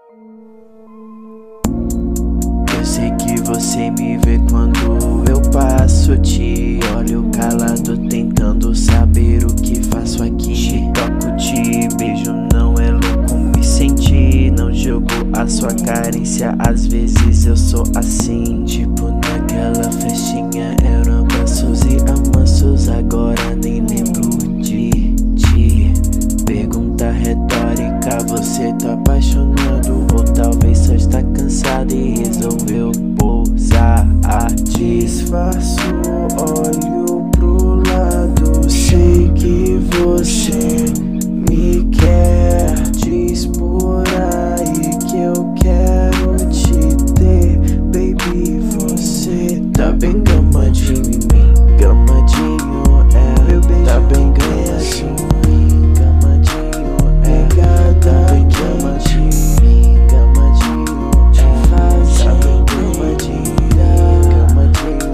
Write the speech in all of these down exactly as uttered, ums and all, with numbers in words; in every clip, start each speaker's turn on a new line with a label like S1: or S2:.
S1: Eu sei que você me vê quando eu passo. Te olho calado, tentando saber o que faço aqui. Te toco, te beijo, não é louco me sentir. Não jogo a sua carência, às vezes eu sou assim. Tipo naquela festinha, eram abraços e amassos. Agora nem lembro de ti. Pergunta retórica, você tá apaixonado ou talvez só está cansado e resolveu pousar. Disfarço, olho pro lado, sei que você me quer. Diz por aí que eu quero te ter, baby. Você tá bem gamadinho em mim, gamadinho, é. Meu beijo tá bem gamadinho, gamadinho, é. Tá bem gamadinho, gamadinho, é. Tá bem gamadinho, gamadinho,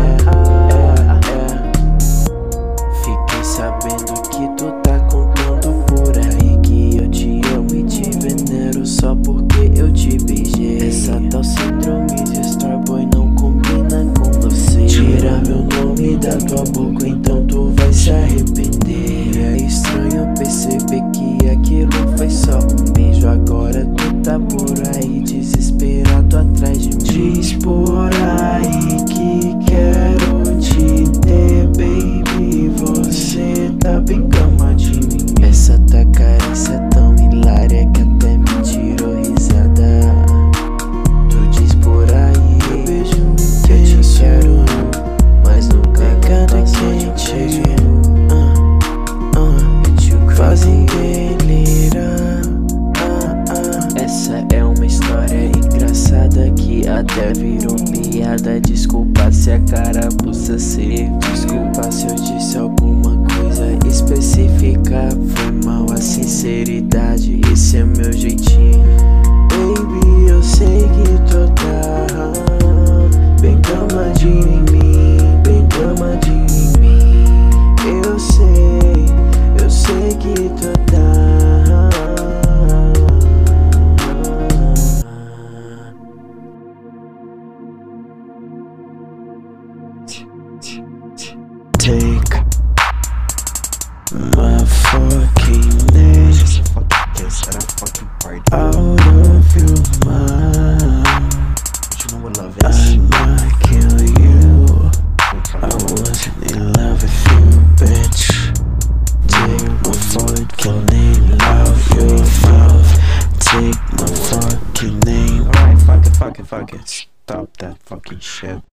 S1: é, é, é. Fiquei sabendo que tu tá contando por aí que eu te amo e te venero só porque eu te beijei. Essa tal síndrome de Starboy não combina com você. Tira meu nome da tua boca, então tu vai se arrepender. É estranho perceber que aquilo foi só um beijo. Agora tu tá por aí desesperado atrás de mim. Diz por aí que quero te ter, baby. Você tá bem gamadinho em mim. Essa tua carência é tão hilária que até me tirou risada. Tu diz por aí que eu te quero, mas nunca passou de um beijo. uh, uh, Fazem delirar. uh, uh. Essa é uma história engraçada que até virou piada. Desculpa se a carapuça ser. Desculpa se eu disse alguma coisa específica. Foi mal a sinceridade, esse é meu jeitinho. Baby, eu sei que tu tá bem gamadinho em mim, bem gamadinho em mim. Eu sei, eu sei que tu tá. Take my fucking name out of your mind. I might kill you. I wasn't in love with you, bitch. Take my fucking name out your mouth. Take my fucking name.
S2: Alright, fuck it, fuck it, fuck it. Stop that fucking shit.